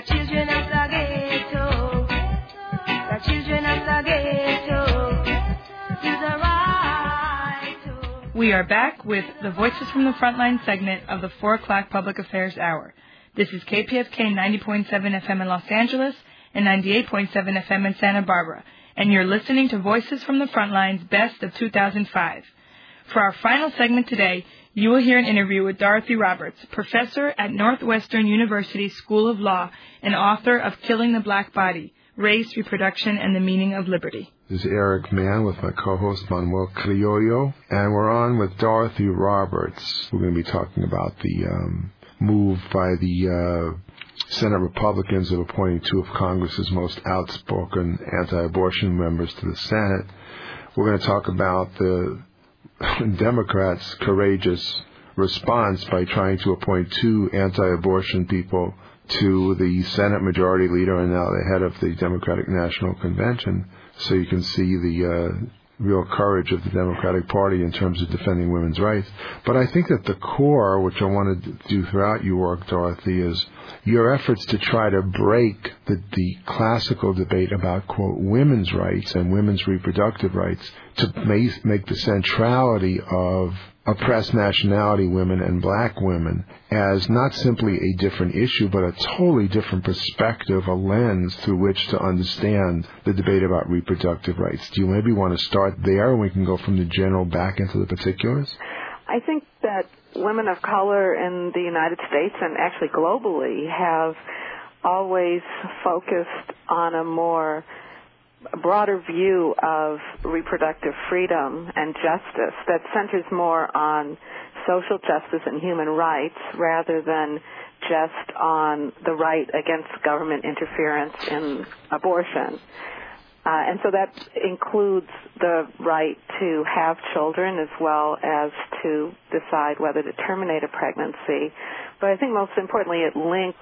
the children of the ghetto, the children of the ghetto, to the right. We are back with the Voices from the Frontline segment of the 4 o'clock Public Affairs Hour. This is KPFK 90.7 FM in Los Angeles and 98.7 FM in Santa Barbara, and you're listening to Voices from the Frontline's Best of 2005. For our final segment today, you will hear an interview with Dorothy Roberts, professor at Northwestern University School of Law and author of Killing the Black Body, Race, Reproduction, and the Meaning of Liberty. This is Eric Mann with my co-host Manuel Criollo, and we're on with Dorothy Roberts. We're going to be talking about the move by the Senate Republicans of appointing 2 of Congress's most outspoken anti-abortion members to the Senate. We're going to talk about the Democrats' courageous response by trying to appoint 2 anti-abortion people to the Senate Majority Leader and now the head of the Democratic National Convention. So you can see the real courage of the Democratic Party in terms of defending women's rights. But I think that the core, which I wanted to do throughout your work, Dorothy, is your efforts to try to break the classical debate about, quote, women's rights and women's reproductive rights to make the centrality of oppressed nationality women and black women as not simply a different issue, but a totally different perspective, a lens through which to understand the debate about reproductive rights. Do you maybe want to start there, and we can go from the general back into the particulars? I think that women of color in the United States and actually globally have always focused on a broader view of reproductive freedom and justice that centers more on social justice and human rights rather than just on the right against government interference in abortion. And so that includes the right to have children as well as to decide whether to terminate a pregnancy. But I think most importantly it links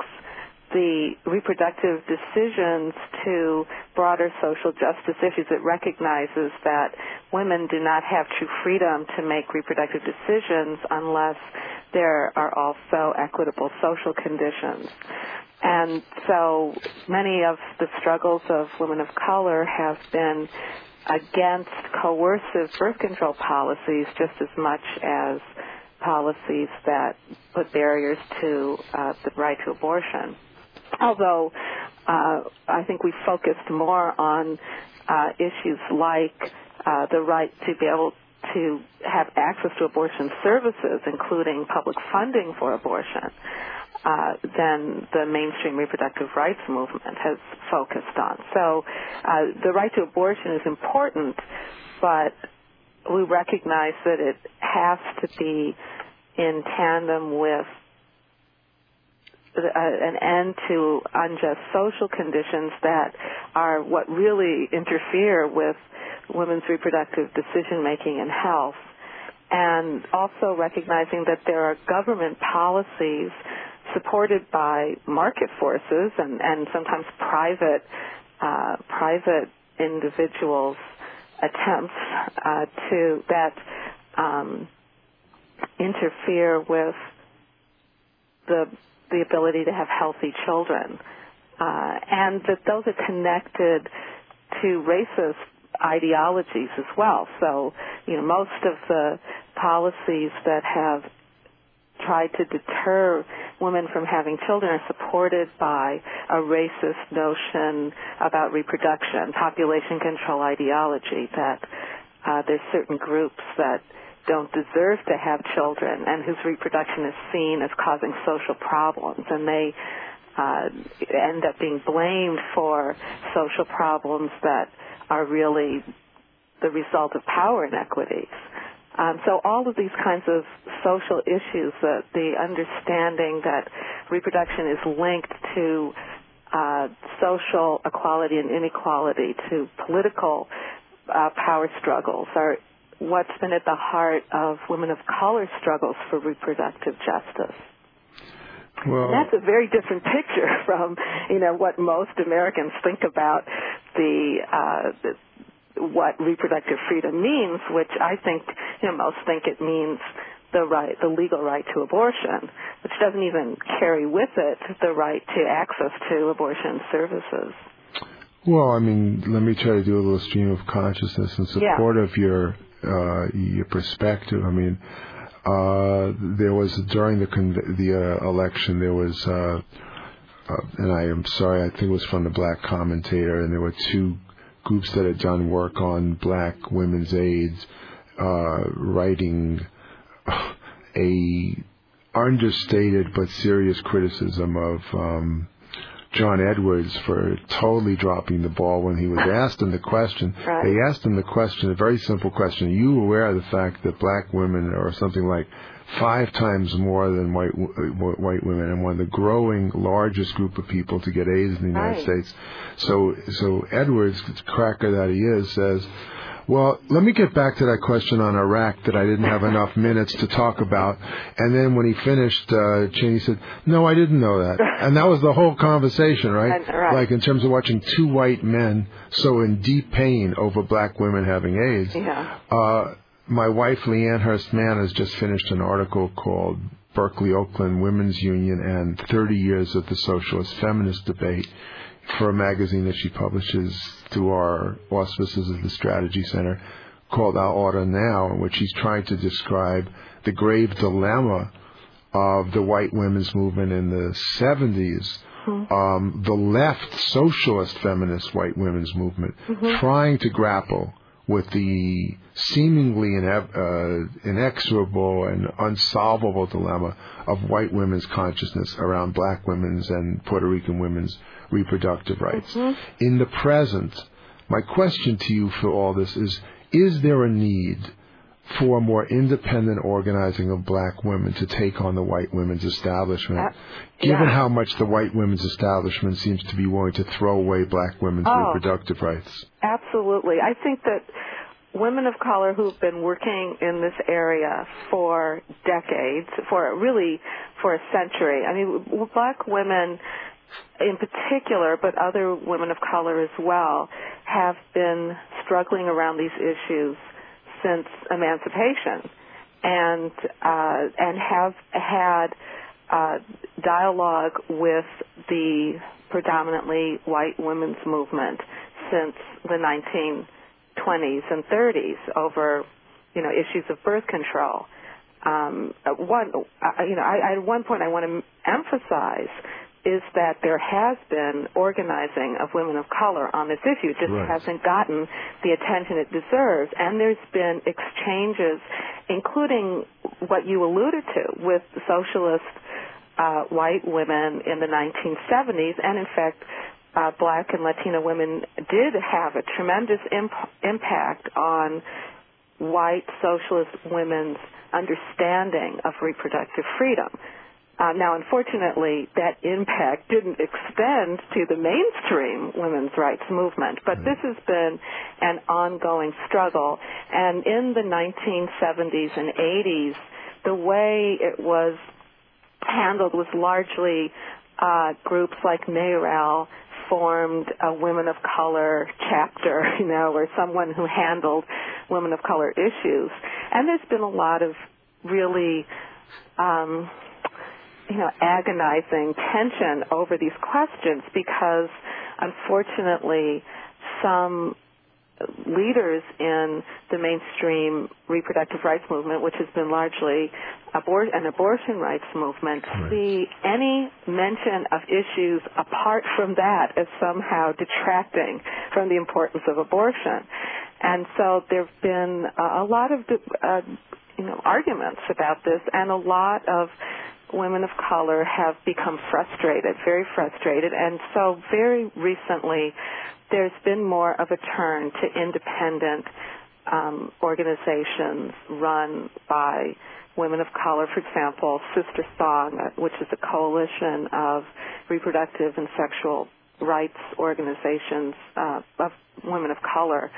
the reproductive decisions to broader social justice issues. It recognizes that women do not have true freedom to make reproductive decisions unless there are also equitable social conditions. And so many of the struggles of women of color have been against coercive birth control policies just as much as policies that put barriers to the right to abortion. Although I think we focused more on issues like the right to be able to have access to abortion services, including public funding for abortion, than the mainstream reproductive rights movement has focused on. So the right to abortion is important, but we recognize that it has to be in tandem with an end to unjust social conditions that are what really interfere with women's reproductive decision-making and health, and also recognizing that there are government policies supported by market forces and sometimes private individuals' attempts that interfere with the ability to have healthy children, and that those are connected to racist ideologies as well. So, most of the policies that have tried to deter women from having children are supported by a racist notion about reproduction, population control ideology, that there's certain groups that don't deserve to have children and whose reproduction is seen as causing social problems, and they end up being blamed for social problems that are really the result of power inequities. So all of these kinds of social issues, the understanding that reproduction is linked to social equality and inequality, to political power struggles, are what's been at the heart of women of color struggles for reproductive justice. Well, and that's a very different picture from, what most Americans think about what reproductive freedom means, which I think, most think it means the legal right to abortion, which doesn't even carry with it the right to access to abortion services. Well, I mean, let me try to do a little stream of consciousness in support of your perspective. I mean, there was during the election, there was, and I am sorry, I think it was from the Black Commentator, and there were two groups that had done work on black women's AIDS, writing a understated but serious criticism of John Edwards for totally dropping the ball when he was asked him the question. Right. They asked him the question, a very simple question. Are you aware of the fact that black women are something like 5 times more than white women, and one of the growing largest group of people to get AIDS in the United States? So Edwards, cracker that he is, says, well, let me get back to that question on Iraq that I didn't have enough minutes to talk about. And then when he finished, Cheney said, no, I didn't know that. And that was the whole conversation, right? Like in terms of watching 2 white men so in deep pain over black women having AIDS. Yeah. My wife, Leanne Hurst Mann, has just finished an article called Berkeley Oakland Women's Union and 30 Years of the Socialist Feminist Debate for a magazine that she publishes through our auspices of the Strategy Center called Our Order Now, in which she's trying to describe the grave dilemma of the white women's movement in the 70s, the left socialist feminist white women's movement, trying to grapple with the seemingly inexorable and unsolvable dilemma of white women's consciousness around black women's and Puerto Rican women's reproductive rights. In the present, my question to you for all this is there a need for more independent organizing of black women to take on the white women's establishment, given how much the white women's establishment seems to be willing to throw away black women's reproductive rights? Absolutely. I think that women of color who've been working in this area for decades, for a century, I mean, black women in particular, but other women of color as well, have been struggling around these issues since emancipation, and have had dialogue with the predominantly white women's movement since the 1920s and 30s over, issues of birth control. At one point I want to emphasize is that there has been organizing of women of color on this issue. It just hasn't gotten the attention it deserves. And there's been exchanges, including what you alluded to, with socialist white women in the 1970s. And, in fact, black and Latina women did have a tremendous impact on white socialist women's understanding of reproductive freedom. Now, unfortunately, that impact didn't extend to the mainstream women's rights movement, but this has been an ongoing struggle. And in the 1970s and 80s, the way it was handled was largely groups like NARAL formed a women of color chapter, or someone who handled women of color issues. And there's been a lot of really agonizing tension over these questions because, unfortunately, some leaders in the mainstream reproductive rights movement, which has been largely an abortion rights movement, see any mention of issues apart from that as somehow detracting from the importance of abortion. And so there have been a lot of arguments about this, and a lot of women of color have become frustrated, very frustrated. And so very recently there's been more of a turn to independent organizations run by women of color. For example, Sister Song, which is a coalition of reproductive and sexual rights organizations of women of color.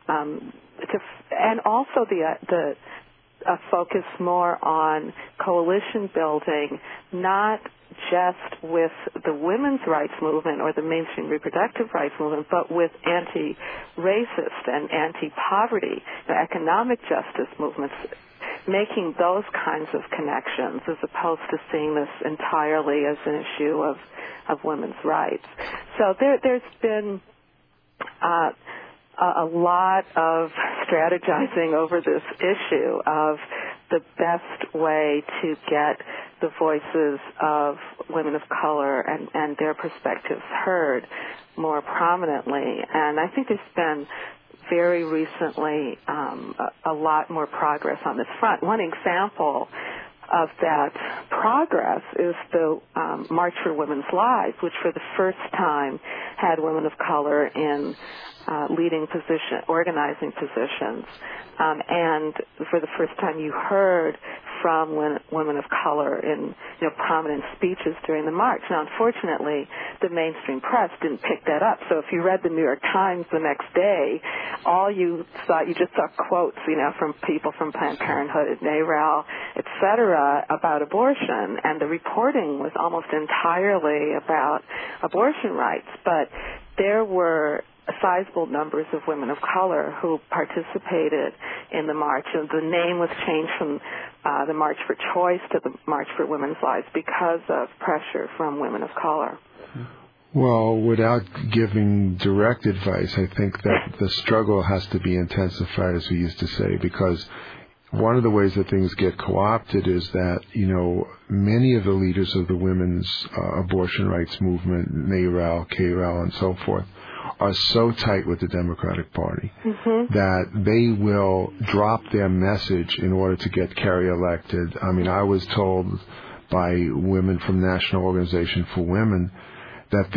And also the focus more on coalition building, not just with the women's rights movement or the mainstream reproductive rights movement, but with anti-racist and anti-poverty, economic justice movements. making those kinds of connections as opposed to seeing this entirely as an issue of women's rights. So there's been a lot of strategizing over this issue of the best way to get the voices of women of color and their perspectives heard more prominently. And I think there's been very recently a lot more progress on this front. One example of that progress is the March for Women's Lives, which for the first time had women of color in leading organizing positions. And for the first time you heard from women of color in prominent speeches during the march. Now, unfortunately, the mainstream press didn't pick that up. So if you read the New York Times the next day, you just saw quotes, from people from Planned Parenthood, NARAL, et cetera, about abortion. And the reporting was almost entirely about abortion rights. But there were sizable numbers of women of color who participated in the march. And the name was changed from the March for Choice to the March for Women's Lives because of pressure from women of color. Well, without giving direct advice, I think that the struggle has to be intensified, as we used to say, because one of the ways that things get co-opted is that, many of the leaders of the women's abortion rights movement, NARAL, KRAL, and so forth, are so tight with the Democratic Party that they will drop their message in order to get Kerry elected. I mean, I was told by women from National Organization for Women that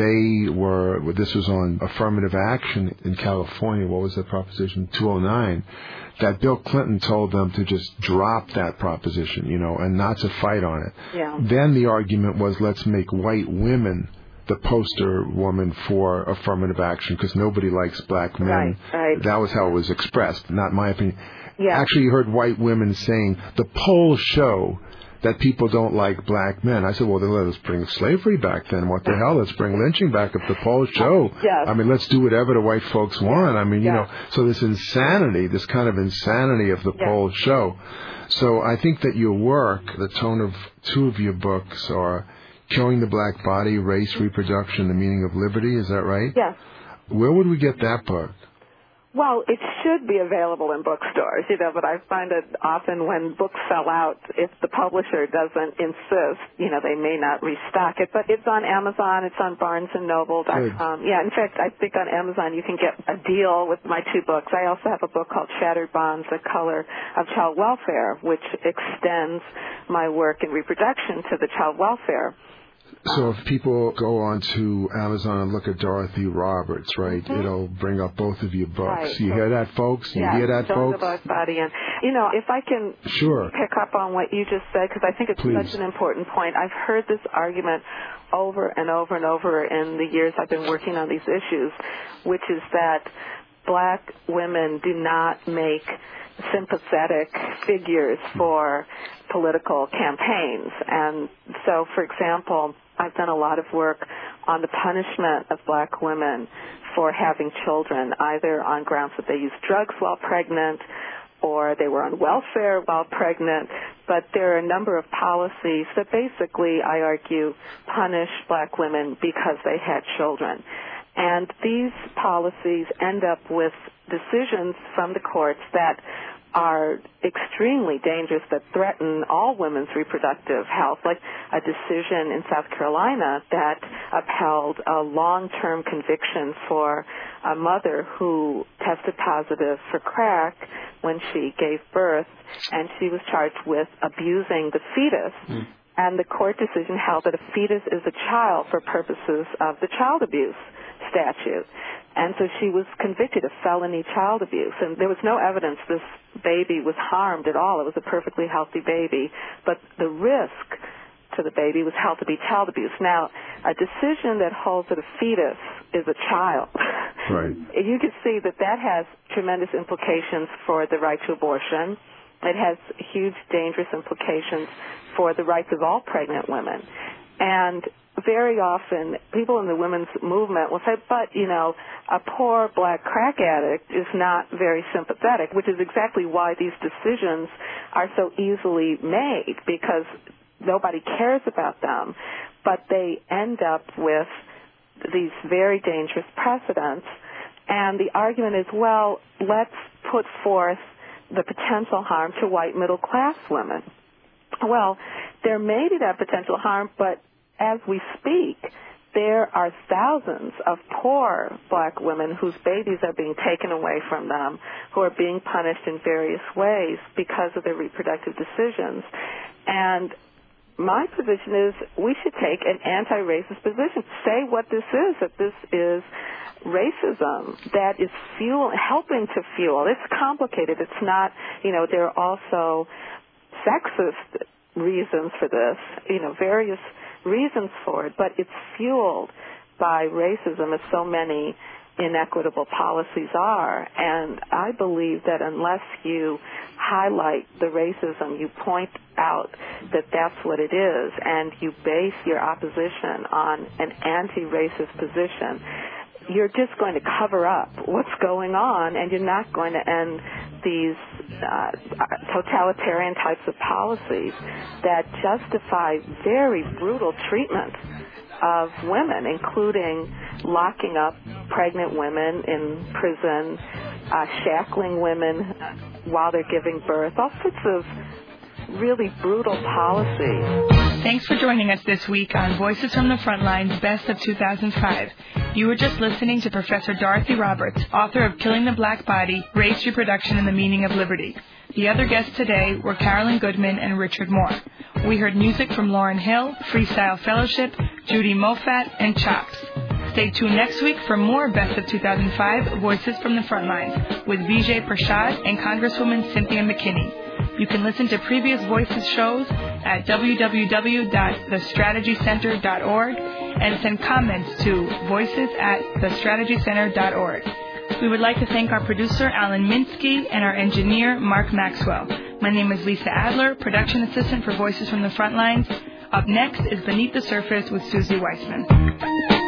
this was on affirmative action in California, what was the proposition, 209, that Bill Clinton told them to just drop that proposition, and not to fight on it. Yeah. Then the argument was, let's make white women the poster woman for affirmative action because nobody likes black men. Right. That was how it was expressed, not my opinion. Yeah. Actually, you heard white women saying, the polls show that people don't like black men. I said, well, then let us bring slavery back then. What the hell? Let's bring lynching back if the polls show. Yes. I mean, let's do whatever the white folks want. I mean, so this insanity, this kind of insanity of the polls show. So I think that your work, the tone of two of your books are Killing the Black Body, Race, Reproduction, The Meaning of Liberty. Is that right? Yes. Where would we get that book? Well, it should be available in bookstores, but I find that often when books sell out, if the publisher doesn't insist, they may not restock it. But it's on Amazon, it's on BarnesandNoble.com. Yeah, in fact, I think on Amazon you can get a deal with my two books. I also have a book called Shattered Bonds, The Color of Child Welfare, which extends my work in reproduction to the child welfare. So if people go on to Amazon and look at Dorothy Roberts, right, it'll bring up both of your books. Right. You hear that, folks? You hear that, Killing folks? the Black Body. And, if I can pick up on what you just said, because I think it's such an important point. I've heard this argument over and over and over in the years I've been working on these issues, which is that black women do not make sympathetic figures for political campaigns. And so, for example, I've done a lot of work on the punishment of black women for having children, either on grounds that they used drugs while pregnant or they were on welfare while pregnant. But there are a number of policies that basically, I argue, punish black women because they had children. And these policies end up with decisions from the courts that are extremely dangerous, that threaten all women's reproductive health, like a decision in South Carolina that upheld a long-term conviction for a mother who tested positive for crack when she gave birth, and she was charged with abusing the fetus. And the court decision held that a fetus is a child for purposes of the child abuse statute. And so she was convicted of felony child abuse. And there was no evidence this baby was harmed at all. It was a perfectly healthy baby. But the risk to the baby was held to be child abuse. Now, a decision that holds that a fetus is a child, right. You can see that has tremendous implications for the right to abortion. It has huge, dangerous implications for the rights of all pregnant women. And very often, people in the women's movement will say, but, a poor black crack addict is not very sympathetic, which is exactly why these decisions are so easily made because nobody cares about them, but they end up with these very dangerous precedents. And the argument is, well, let's put forth the potential harm to white middle-class women. Well, there may be that potential harm, but as we speak, there are thousands of poor black women whose babies are being taken away from them, who are being punished in various ways because of their reproductive decisions. And my position is we should take an anti-racist position, say what this is, that this is racism that is helping to fuel. It's complicated. It's not, there are also sexist reasons for this, various reasons for it, but it's fueled by racism, as so many inequitable policies are. And I believe that unless you highlight the racism, you point out that that's what it is, and you base your opposition on an anti-racist position, you're just going to cover up what's going on, and you're not going to end these totalitarian types of policies that justify very brutal treatment of women, including locking up pregnant women in prison, shackling women while they're giving birth, all sorts of really brutal policies. Thanks for joining us this week on Voices from the Frontline's Best of 2005. You were just listening to Professor Dorothy Roberts, author of Killing the Black Body, Race, Reproduction, and the Meaning of Liberty. The other guests today were Carolyn Goodman and Richard Moore. We heard music from Lauryn Hill, Freestyle Fellowship, Judy Moffat, and Chops. Stay tuned next week for more Best of 2005 Voices from the Frontline with Vijay Prashad and Congresswoman Cynthia McKinney. You can listen to previous Voices shows at www.thestrategycenter.org and send comments to voices@thestrategycenter.org. We would like to thank our producer, Alan Minsky, and our engineer, Mark Maxwell. My name is Lisa Adler, production assistant for Voices from the Frontlines. Up next is Beneath the Surface with Susie Weissman.